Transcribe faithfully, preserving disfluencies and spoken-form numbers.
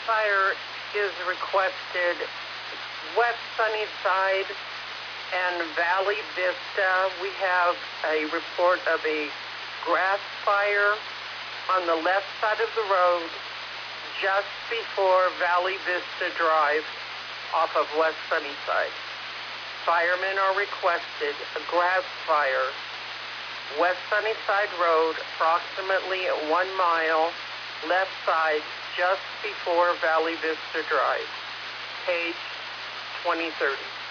fire is requested West Sunnyside and Valley Vista. We have a report of a grass fire on the left side of the road just before Valley Vista Drive off of West Sunnyside. Firemen are requested a grass fire, West Sunnyside Road, approximately one mile, left side, just before Valley Vista Drive. Page twenty thirty.